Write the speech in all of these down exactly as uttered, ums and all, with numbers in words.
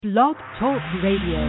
Blog Talk Radio.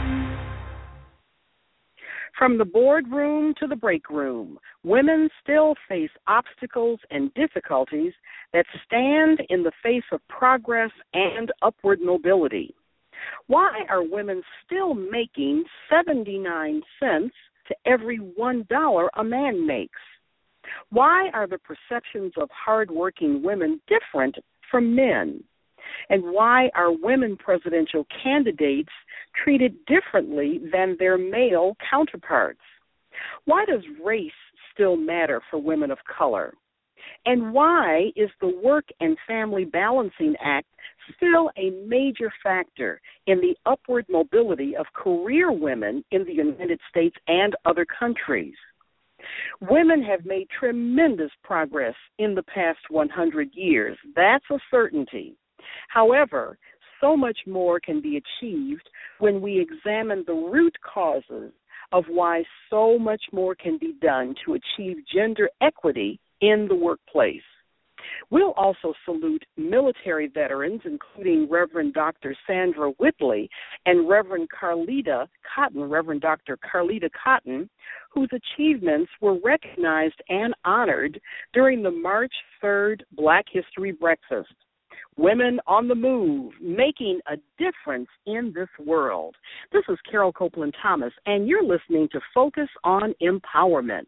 From the boardroom to the break room, women still face obstacles and difficulties that stand in the face of progress and upward mobility. Why are women still making seventy-nine cents to every one dollar a man makes? Why are the perceptions of hardworking women different from men? And why are women presidential candidates treated differently than their male counterparts? Why does race still matter for women of color? And why is the Work and Family Balancing Act still a major factor in the upward mobility of career women in the United States and other countries? Women have made tremendous progress in the past one hundred years. That's a certainty. However, so much more can be achieved when we examine the root causes of why so much more can be done to achieve gender equity in the workplace. We'll also salute military veterans, including Reverend Doctor Sandra Whitley and Reverend Carlita Cotton, Reverend Doctor Carlita Cotton, whose achievements were recognized and honored during the March third Black History Breakfast. Women on the Move, making a difference in this world. This is Carol Copeland Thomas, and you're listening to Focus on Empowerment.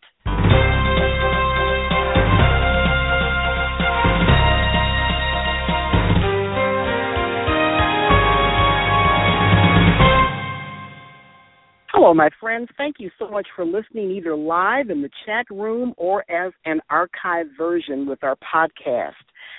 Hello, my friends. Thank you so much for listening either live in the chat room or as an archived version with our podcast.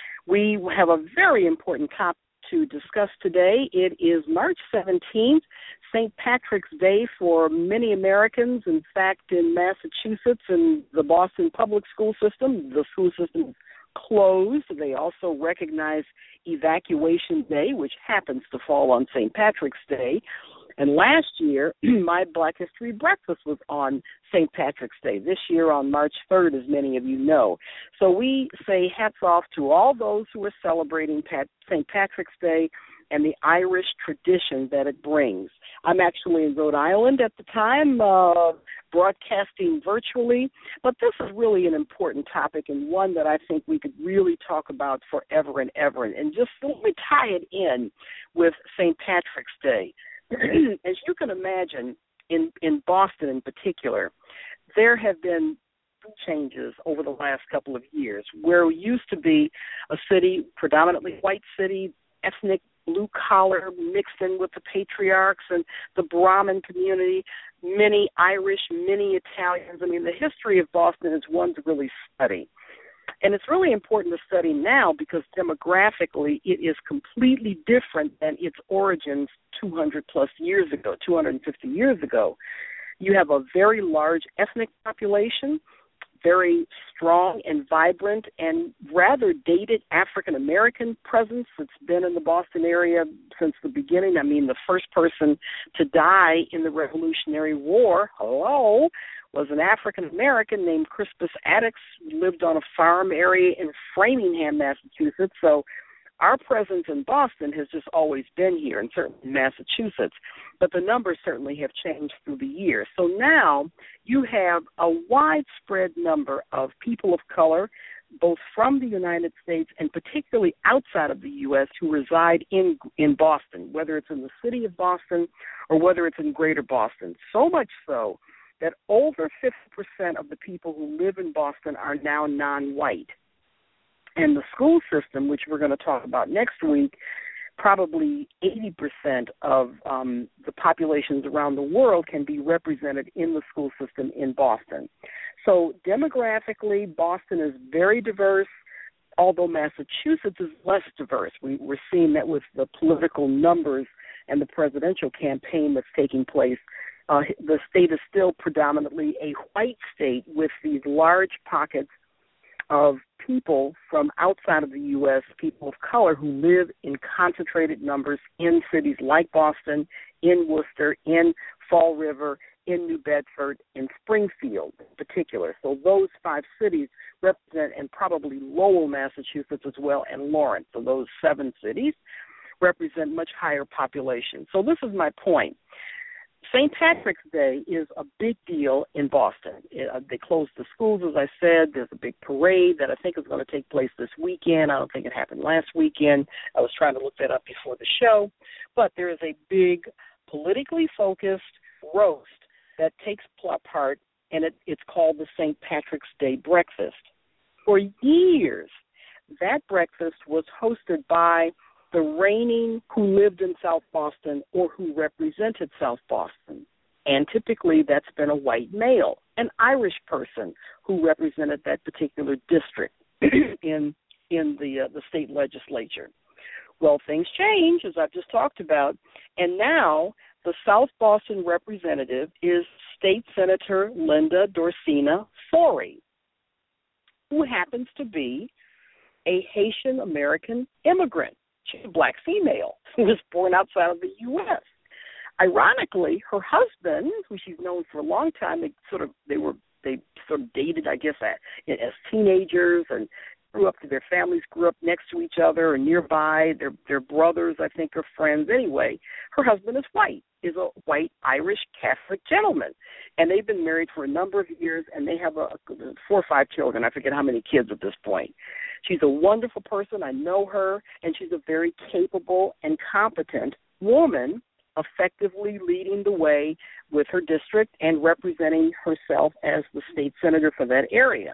We have a very important topic to discuss today. It is March seventeenth, Saint Patrick's Day for many Americans. In fact, in Massachusetts and the Boston public school system, the school system is closed. They also recognize Evacuation Day, which happens to fall on Saint Patrick's Day. And last year, my Black History Breakfast was on Saint Patrick's Day. This year on March third, as many of you know. So we say hats off to all those who are celebrating Pat- Saint Patrick's Day and the Irish tradition that it brings. I'm actually in Rhode Island at the time, uh, broadcasting virtually, but this is really an important topic and one that I think we could really talk about forever and ever. And just let me tie it in with Saint Patrick's Day. As you can imagine, in, in Boston in particular, there have been changes over the last couple of years where we used to be a city, predominantly white city, ethnic, blue-collar, mixed in with the patriarchs and the Brahmin community, many Irish, many Italians. I mean, the history of Boston is one to really study. And it's really important to study now because demographically it is completely different than its origins two hundred plus years ago, two hundred fifty years ago. You have a very large ethnic population, very strong and vibrant and rather dated African-American presence that's been in the Boston area since the beginning. I mean, the first person to die in the Revolutionary War, hello, was an African-American named Crispus Attucks, who lived on a farm area in Framingham, Massachusetts. So our presence in Boston has just always been here, and certainly in Massachusetts. But the numbers certainly have changed through the years. So now you have a widespread number of people of color, both from the United States and particularly outside of the U S, who reside in in Boston, whether it's in the city of Boston or whether it's in greater Boston. So much so that over fifty percent of the people who live in Boston are now non-white. And the school system, which we're going to talk about next week, probably eighty percent of um, the populations around the world can be represented in the school system in Boston. So demographically, Boston is very diverse, although Massachusetts is less diverse. We, we're seeing that with the political numbers and the presidential campaign that's taking place. Uh, the state is still predominantly a white state with these large pockets of people from outside of the U S, people of color who live in concentrated numbers in cities like Boston, in Worcester, in Fall River, in New Bedford, in Springfield in particular. So those five cities represent, and probably Lowell, Massachusetts as well, and Lawrence. So those seven cities represent much higher populations. So this is my point. Saint Patrick's Day is a big deal in Boston. It, uh, they closed the schools, as I said. There's a big parade that I think is going to take place this weekend. I don't think it happened last weekend. I was trying to look that up before the show. But there is a big politically focused roast that takes part, and it, it's called the Saint Patrick's Day Breakfast. For years, that breakfast was hosted by the reigning who lived in South Boston or who represented South Boston. And typically that's been a white male, an Irish person who represented that particular district in in the uh, the state legislature. Well, things change, as I've just talked about, and now the South Boston representative is State Senator Linda Dorsina Forey, who happens to be a Haitian American immigrant. She's a black female who was born outside of the U S Ironically, her husband, who she's known for a long time, they sort of they were they sort of dated, I guess, as teenagers and grew up. Their families grew up next to each other or nearby. Their their brothers, I think, are friends. Anyway, her husband is white, is a white Irish Catholic gentleman, and they've been married for a number of years, and they have a, four or five children. I forget how many kids at this point. She's a wonderful person. I know her, and she's a very capable and competent woman, effectively leading the way with her district and representing herself as the state senator for that area.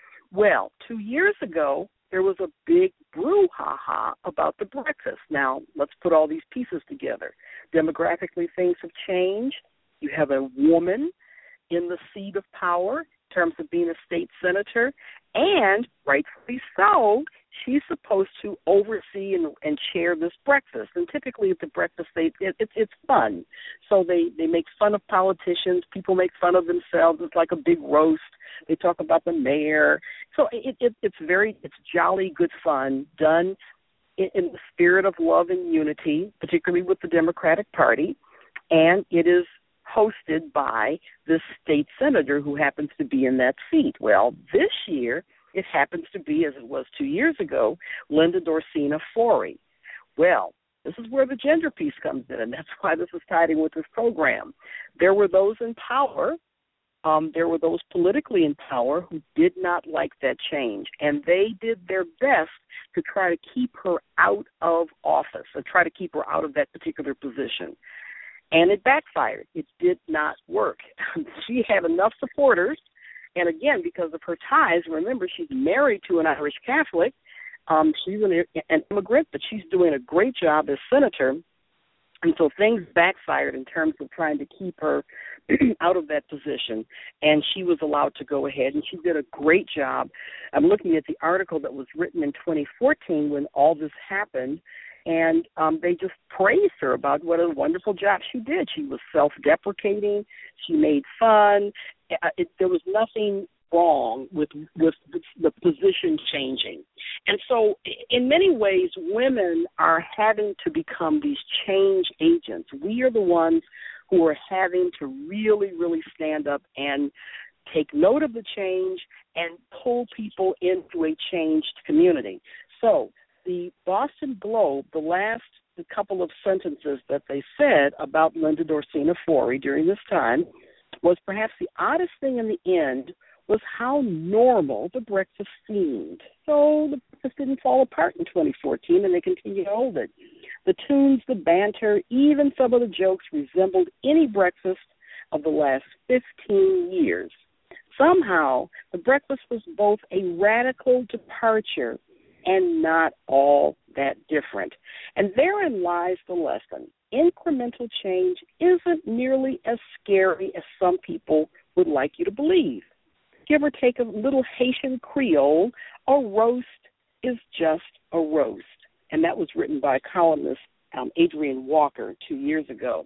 Well, two years ago, there was a big brouhaha about the breakfast. Now, let's put all these pieces together. Demographically, things have changed. You have a woman in the seat of power in terms of being a state senator, and rightfully so, she's supposed to oversee and, and chair this breakfast. And typically at the breakfast, they, it, it's it's fun. So they, they make fun of politicians. People make fun of themselves. It's like a big roast. They talk about the mayor. So it, it, it's very, it's jolly good fun, done in, in the spirit of love and unity, particularly with the Democratic Party. And it is hosted by this state senator who happens to be in that seat. Well, this year, it happens to be, as it was two years ago, Linda Dorsina Forey. Well, this is where the gender piece comes in, and that's why this is tied in with this program. There were those in power, um, there were those politically in power who did not like that change, and they did their best to try to keep her out of office, or try to keep her out of that particular position. And it backfired. It did not work. She had enough supporters, and again, because of her ties, remember, she's married to an Irish Catholic. Um, she's an, an immigrant, but she's doing a great job as senator. And so things backfired in terms of trying to keep her out of that position, and she was allowed to go ahead, and she did a great job. I'm looking at the article that was written in twenty fourteen when all this happened, and um, they just praised her about what a wonderful job she did. She was self-deprecating. She made fun. It, there was nothing wrong with, with the position changing. And so in many ways, women are having to become these change agents. We are the ones who are having to really, really stand up and take note of the change and pull people into a changed community. So the Boston Globe, the last couple of sentences that they said about Linda Dorsina Forey during this time was perhaps the oddest thing in the end was how normal the breakfast seemed. So the breakfast didn't fall apart in twenty fourteen, and they continue to hold it. The tunes, the banter, even some of the jokes resembled any breakfast of the last fifteen years. Somehow, the breakfast was both a radical departure and not all that different. And therein lies the lesson. Incremental change isn't nearly as scary as some people would like you to believe. Give or take a little Haitian Creole, a roast is just a roast. And that was written by columnist um, Adrian Walker two years ago.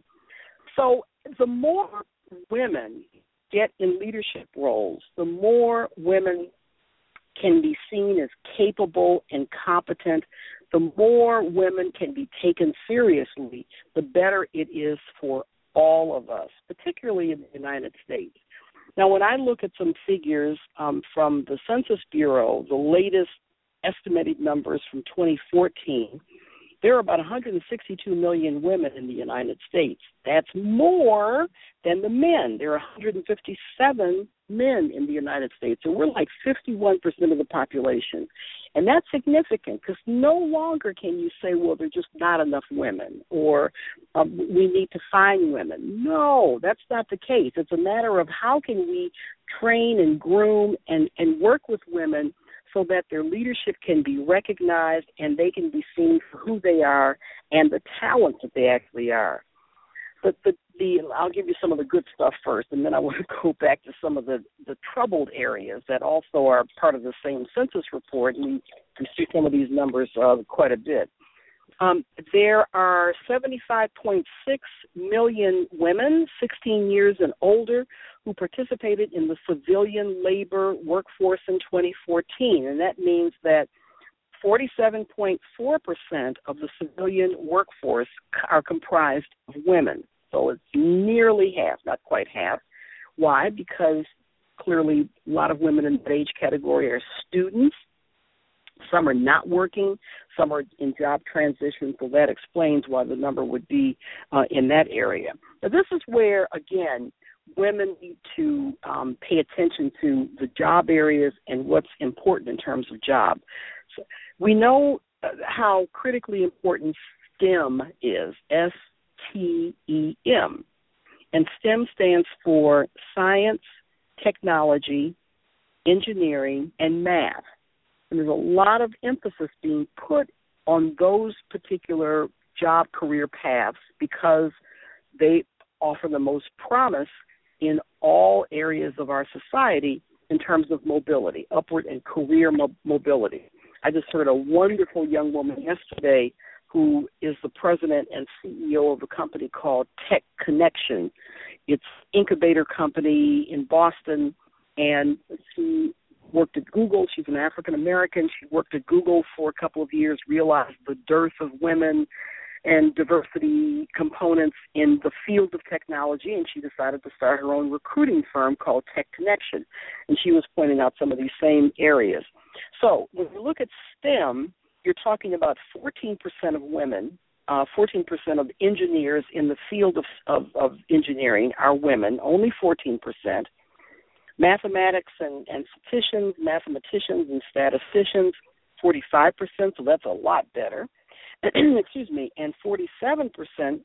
So the more women get in leadership roles, the more women can be seen as capable and competent, the more women can be taken seriously, the better it is for all of us, particularly in the United States. Now, when I look at some figures um, from the Census Bureau, the latest estimated numbers from twenty fourteen, there are about one hundred sixty-two million women in the United States. That's more than the men. There are one hundred fifty-seven men in the United States. So we're like fifty-one percent of the population. And that's significant because no longer can you say, well, there are just not enough women or um, we need to find women. No, that's not the case. It's a matter of how can we train and groom and, and work with women so that their leadership can be recognized and they can be seen for who they are and the talent that they actually are. But the, the I'll give you some of the good stuff first, and then I want to go back to some of the, the troubled areas that also are part of the same census report, and we, we see some of these numbers uh, quite a bit. Um, there are seventy-five point six million women, sixteen years and older, who participated in the civilian labor workforce in twenty fourteen, and that means that forty-seven point four percent of the civilian workforce are comprised of women. So it's nearly half, not quite half. Why? Because clearly a lot of women in that age category are students. Some are not working. Some are in job transition, so that explains why the number would be uh, in that area. Now, this is where, again, women need to um, pay attention to the job areas and what's important in terms of job. So we know how critically important STEM is, S T E M. And STEM stands for science, technology, engineering, and math. And there's a lot of emphasis being put on those particular job career paths because they offer the most promise in all areas of our society in terms of mobility, upward and career mo- mobility. I just heard a wonderful young woman yesterday who is the president and C E O of a company called Tech Connection. It's an incubator company in Boston, and she worked at Google. She's an African-American. She worked at Google for a couple of years, realized the dearth of women and diversity components in the field of technology, and she decided to start her own recruiting firm called Tech Connection. And she was pointing out some of these same areas. So when you look at STEM, you're talking about fourteen percent of women, uh, fourteen percent of engineers in the field of, of, of engineering are women, only fourteen percent. Mathematics and, and statisticians, mathematicians and statisticians, forty-five percent, so that's a lot better. Excuse me, and forty-seven percent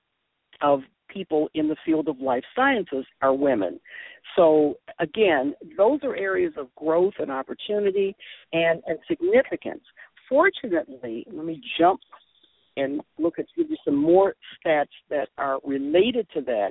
of people in the field of life sciences are women. So, again, those are areas of growth and opportunity and, and significance. Fortunately, let me jump and look at give you some more stats that are related to that.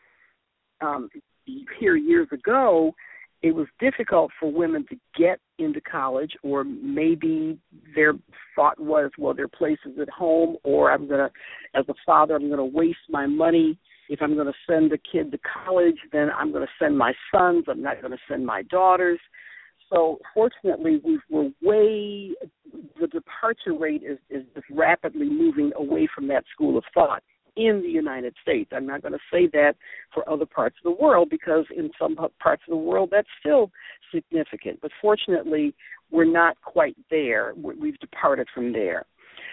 Um, here years ago, it was difficult for women to get into college, or maybe their thought was, well, there are places at home, or I'm going to, as a father, I'm going to waste my money. If I'm going to send a kid to college, then I'm going to send my sons. I'm not going to send my daughters. So fortunately, we we're way, the departure rate is, is just rapidly moving away from that school of thought in the United States. I'm not going to say that for other parts of the world because in some parts of the world that's still significant. But fortunately, we're not quite there. We've departed from there.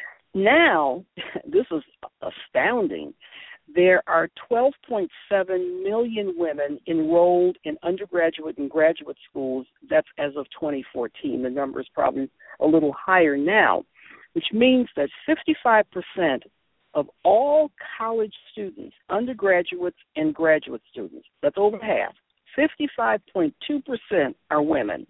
Now, this is astounding. There are twelve point seven million women enrolled in undergraduate and graduate schools. That's as of twenty fourteen. The number is probably a little higher now, which means that fifty-five percent of all college students, undergraduates and graduate students, that's over half, fifty-five point two percent are women.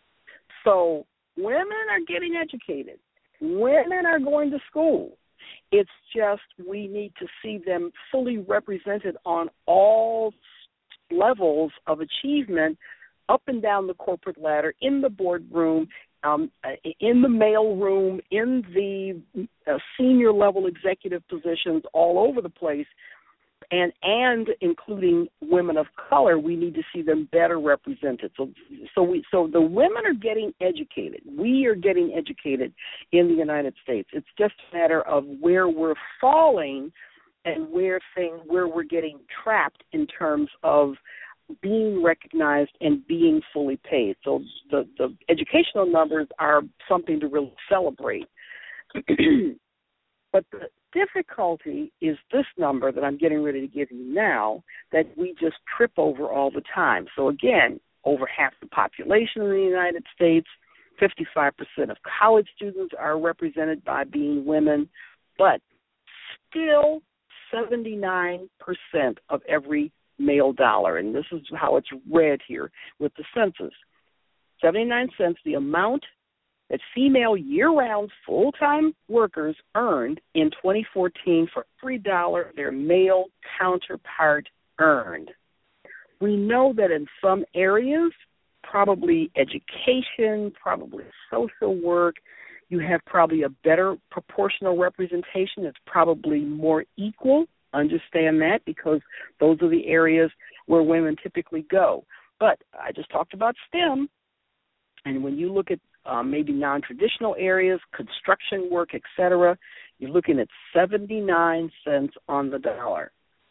So women are getting educated. Women are going to school. It's just we need to see them fully represented on all levels of achievement up and down the corporate ladder, in the boardroom, um, in the mailroom, in the uh, senior level executive positions all over the place, and and including women of color. We need to see them better represented. So, so we so the women are getting educated. We are getting educated in the United States. It's just a matter of where we're falling and where thing where we're getting trapped in terms of being recognized and being fully paid. So the, the educational numbers are something to really celebrate. But the difficulty is this number that I'm getting ready to give you now that we just trip over all the time. So again, over half the population in the United States, fifty-five percent of college students are represented by being women, but still seventy-nine percent of every male dollar, and this is how it's read here with the census. seventy-nine cents, the amount that female year-round full-time workers earned in twenty fourteen for every dollar their male counterpart earned. We know that in some areas, probably education, probably social work, you have probably a better proportional representation. It's probably more equal. Understand that, because those are the areas where women typically go. But I just talked about STEM, and when you look at um, maybe non-traditional areas, construction work, et cetera, you're looking at seventy-nine cents on the dollar.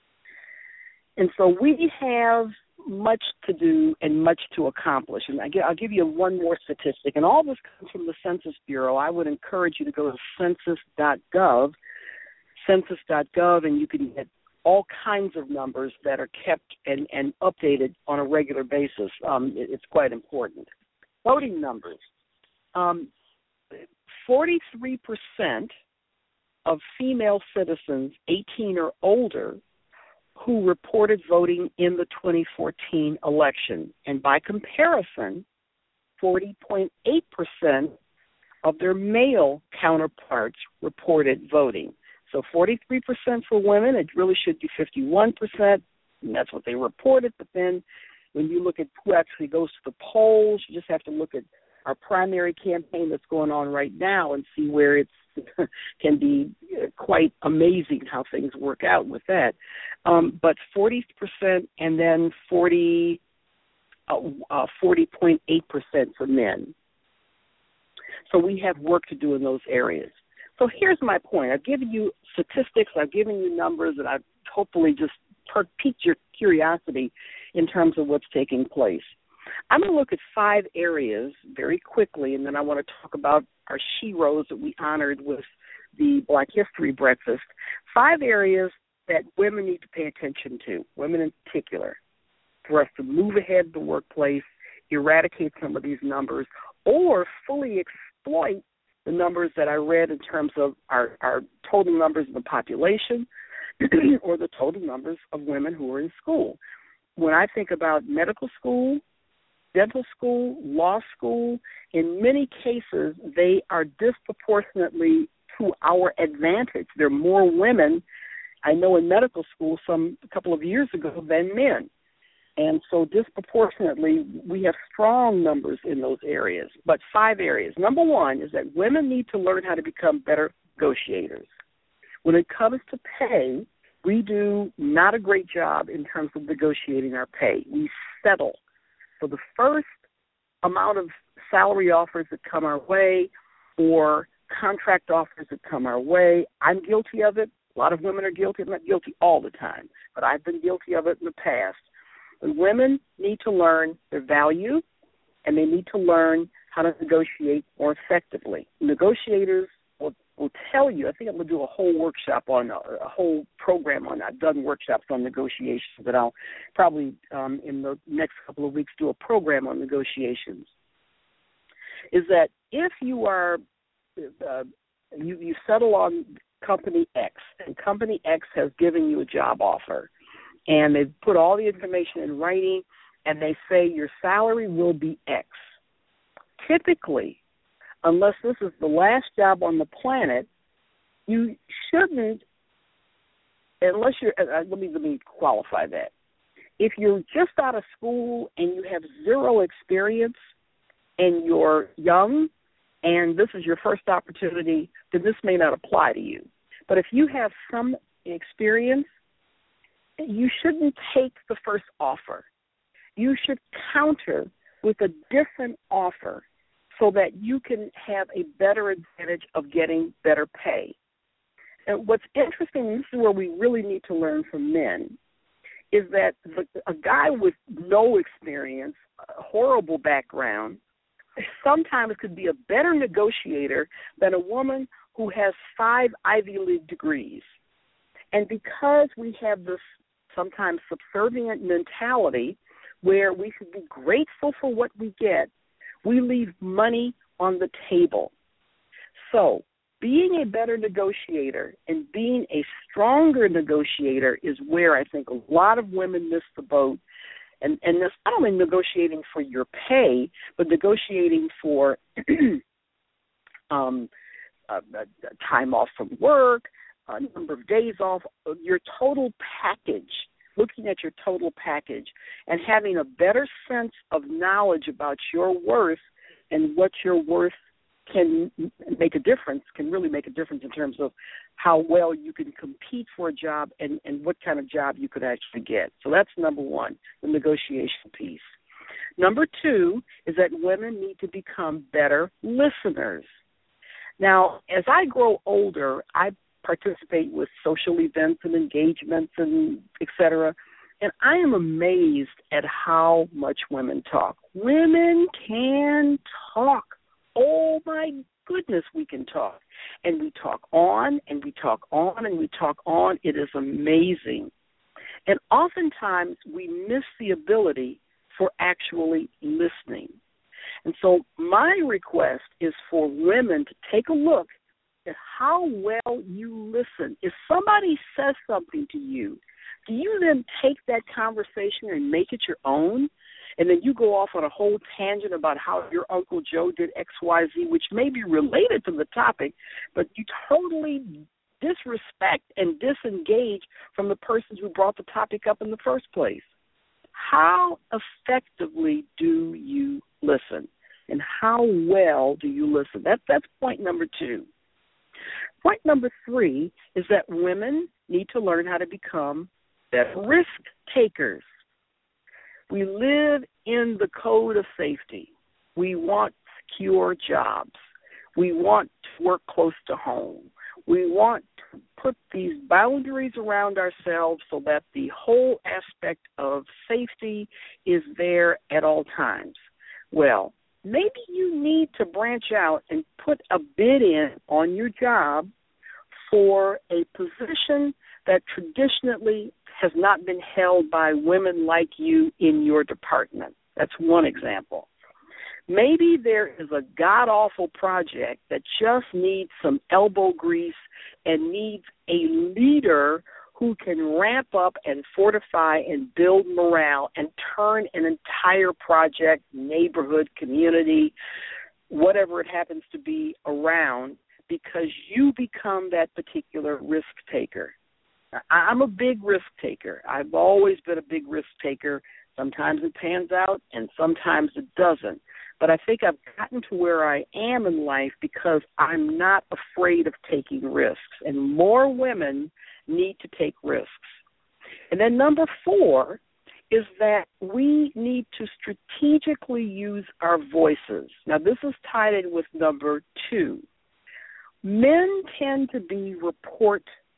And so we have much to do and much to accomplish. And I'll give you one more statistic. And all this comes from the Census Bureau. I would encourage you to go to census dot gov, census dot gov, and you can get all kinds of numbers that are kept and, and updated on a regular basis. Um, it, it's quite important. Voting numbers. Um, forty-three percent of female citizens eighteen or older who reported voting in the twenty fourteen election. And by comparison, forty point eight percent of their male counterparts reported voting. So forty-three percent for women, it really should be fifty-one percent, and that's what they reported. But then when you look at who actually goes to the polls, you just have to look at our primary campaign that's going on right now and see where it can be quite amazing how things work out with that. Um, but forty percent and then forty, uh, uh, forty point eight percent for men. So we have work to do in those areas. So here's my point. I've given you statistics, I've given you numbers, and I've hopefully just piqued your curiosity in terms of what's taking place. I'm going to look at five areas very quickly, and then I want to talk about our sheroes that we honored with the Black History Breakfast. Five areas that women need to pay attention to, women in particular, for us to move ahead in the workplace, eradicate some of these numbers, or fully exploit the numbers that I read in terms of our, our total numbers of the population or the total numbers of women who are in school. When I think about medical school, dental school, law school, in many cases, they are disproportionately to our advantage. There are more women, I know, in medical school some a couple of years ago than men. And so disproportionately, we have strong numbers in those areas. But five areas. Number one is that women need to learn how to become better negotiators. When it comes to pay, we do not a great job in terms of negotiating our pay. We settle. So the first amount of salary offers that come our way or contract offers that come our way, I'm guilty of it. A lot of women are guilty. I'm not guilty all the time, but I've been guilty of it in the past. But women need to learn their value, and they need to learn how to negotiate more effectively. Negotiators will, will tell you, I think I'm going to do a whole workshop on, a, a whole program on that. I've done workshops on negotiations, but I'll probably um, in the next couple of weeks do a program on negotiations, is that if you are, uh, you, you settle on Company X, and Company X has given you a job offer, and they've put all the information in writing, and they say your salary will be X. Typically, unless this is the last job on the planet, you shouldn't, unless you're, uh, let me, let me qualify that. If you're just out of school and you have zero experience and you're young and this is your first opportunity, then this may not apply to you. But if you have some experience, you shouldn't take the first offer. You should counter with a different offer so that you can have a better advantage of getting better pay. And what's interesting, and this is where we really need to learn from men, is that the, a guy with no experience, a horrible background, sometimes could be a better negotiator than a woman who has five Ivy League degrees. And because we have this sometimes subservient mentality where we should be grateful for what we get, we leave money on the table. So being a better negotiator and being a stronger negotiator is where I think a lot of women miss the boat. And, and this, not only negotiating for your pay, but negotiating for um, uh, time off from work, a number of days off, your total package, looking at your total package and having a better sense of knowledge about your worth and what your worth can make a difference, can really make a difference in terms of how well you can compete for a job and, and what kind of job you could actually get. So that's number one, the negotiation piece. Number two is that women need to become better listeners. Now, as I grow older, I participate with social events and engagements and et cetera, and I am amazed at how much women talk. Women can talk. Oh, my goodness, we can talk. And we talk on, and we talk on, and we talk on. It is amazing. And oftentimes we miss the ability for actually listening. And so my request is for women to take a look at how well you listen. If somebody says something to you, do you then take that conversation and make it your own? And then you go off on a whole tangent about how your Uncle Joe did X Y Z, which may be related to the topic, but you totally disrespect and disengage from the person who brought the topic up in the first place. How effectively do you listen? And how well do you listen? That, that's point number two. Point number three is that women need to learn how to become better risk takers. We live in the code of safety. We want secure jobs. We want to work close to home. We want to put these boundaries around ourselves so that the whole aspect of safety is there at all times. Well, maybe you need to branch out and put a bid in on your job for a position that traditionally has not been held by women like you in your department. That's one example. Maybe there is a god-awful project that just needs some elbow grease and needs a leader who can ramp up and fortify and build morale and turn an entire project, neighborhood, community, whatever it happens to be around, because you become that particular risk taker. I'm a big risk taker. I've always been a big risk taker. Sometimes it pans out and sometimes it doesn't. But I think I've gotten to where I am in life because I'm not afraid of taking risks. And more women need to take risks. And then number four is that we need to strategically use our voices. Now, this is tied in with number two. Men tend to be report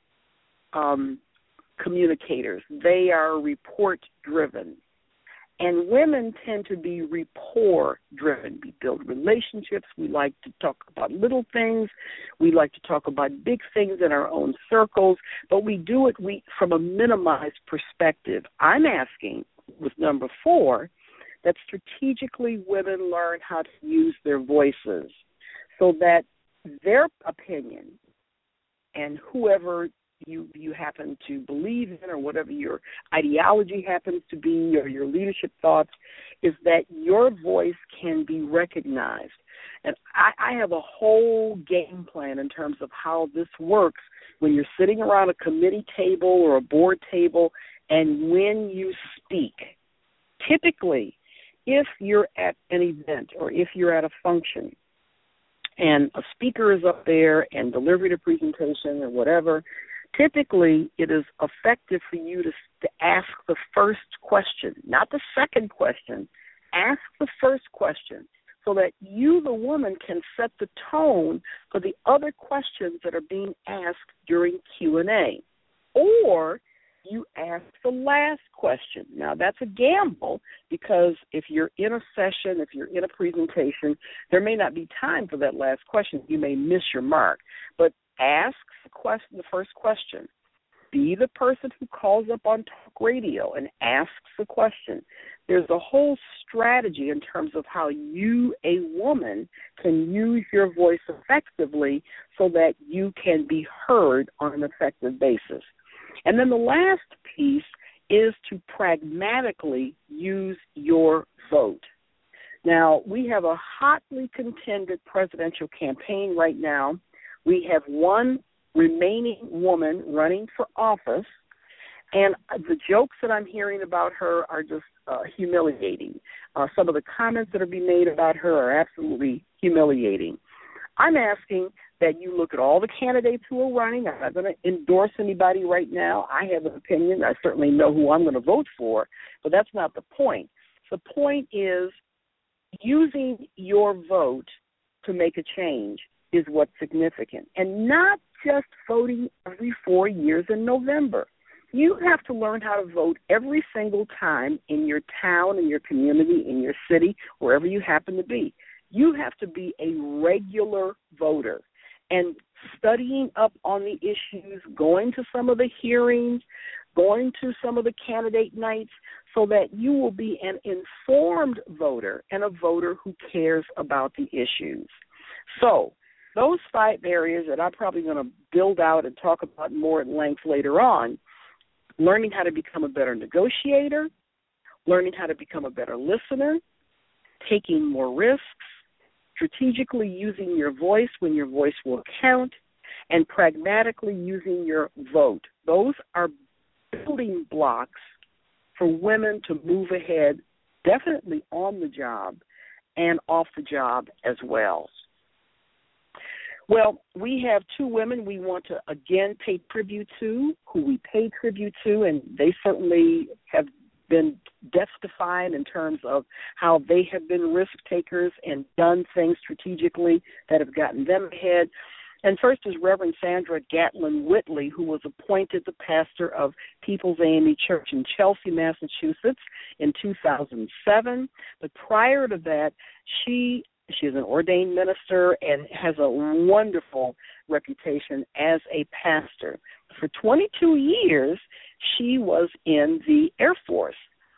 Um, communicators. They are report-driven. And women tend to be rapport-driven. We build relationships. We like to talk about little things. We like to talk about big things in our own circles, but we do it we, from a minimized perspective. I'm asking, with number four, that strategically women learn how to use their voices so that their opinion and whoever you you happen to believe in or whatever your ideology happens to be or your leadership thoughts, is that your voice can be recognized. And I, I have a whole game plan in terms of how this works when you're sitting around a committee table or a board table and when you speak. Typically, if you're at an event or if you're at a function and a speaker is up there and delivering a presentation or whatever, typically it is effective for you to, to ask the first question, not the second question. Ask the first question so that you, the woman, can set the tone for the other questions that are being asked during Q and A. Or you ask the last question. Now, that's a gamble because if you're in a session, if you're in a presentation, there may not be time for that last question. You may miss your mark. But ask the question, the first question. Be the person who calls up on talk radio and asks the question. There's a whole strategy in terms of how you, a woman, can use your voice effectively so that you can be heard on an effective basis. And then the last piece is to pragmatically use your vote. Now, we have a hotly contended presidential campaign right now. We have one remaining woman running for office, and the jokes that I'm hearing about her are just uh, humiliating. Uh, some of the comments that are being made about her are absolutely humiliating. I'm asking that you look at all the candidates who are running. I'm not going to endorse anybody right now. I have an opinion. I certainly know who I'm going to vote for, but that's not the point. The point is using your vote to make a change is what's significant, and not just voting every four years in November. You have to learn how to vote every single time in your town, in your community, in your city, wherever you happen to be. You have to be a regular voter and studying up on the issues, going to some of the hearings, going to some of the candidate nights so that you will be an informed voter and a voter who cares about the issues. So those five areas that I'm probably going to build out and talk about more at length later on: learning how to become a better negotiator, learning how to become a better listener, taking more risks, strategically using your voice when your voice will count, and pragmatically using your vote. Those are building blocks for women to move ahead, definitely on the job and off the job as well. Well, we have two women we want to, again, pay tribute to, who we pay tribute to, and they certainly have been death-defying in terms of how they have been risk-takers and done things strategically that have gotten them ahead. And first is Reverend Sandra Gatlin Whitley, who was appointed the pastor of People's A M E Church in Chelsea, Massachusetts in two thousand seven. But prior to that, she She's an ordained minister and has a wonderful reputation as a pastor. For twenty-two years, she was in the Air Force.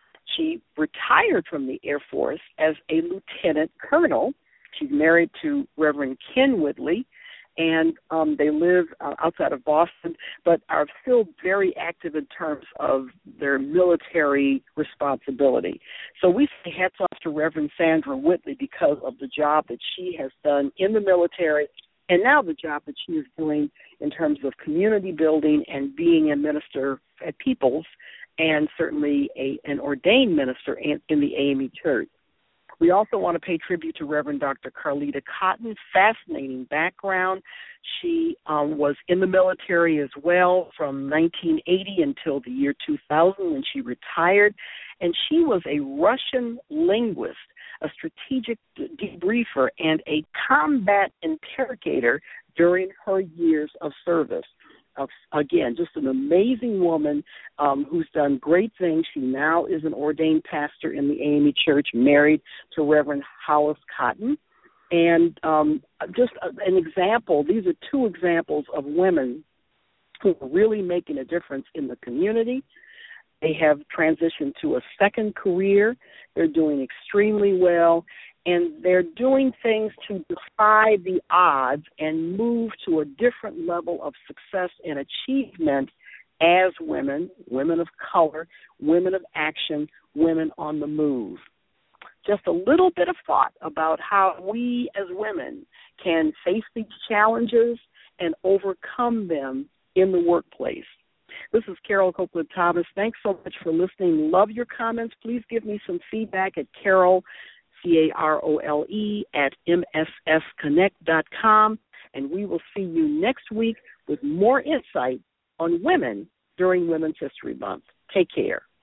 She retired from the Air Force as a lieutenant colonel. She's married to Reverend Ken Whitley, and um, they live uh, outside of Boston, but are still very active in terms of their military responsibility. So we say hats off to Reverend Sandra Whitley because of the job that she has done in the military, and now the job that she is doing in terms of community building and being a minister at People's, and certainly a, an ordained minister in, in the A M E Church. We also want to pay tribute to Reverend Doctor Carlita Cotton, fascinating background. She um, was in the military as well from nineteen eighty until the year two thousand when she retired, and she was a Russian linguist, a strategic debriefer, and a combat interrogator during her years of service. Uh, again, just an amazing woman um, who's done great things. She now is an ordained pastor in the A M E Church, married to Reverend Hollis Cotton. And um, just an example, these are two examples of women who are really making a difference in the community. They have transitioned to a second career. They're doing extremely well. And they're doing things to defy the odds and move to a different level of success and achievement as women, women of color, women of action, women on the move. Just a little bit of thought about how we as women can face these challenges and overcome them in the workplace. This is Carol Copeland Thomas. Thanks so much for listening. Love your comments. Please give me some feedback at Carol, C A R O L E, at M S S connect dot com, and we will see you next week with more insight on women during Women's History Month. Take care.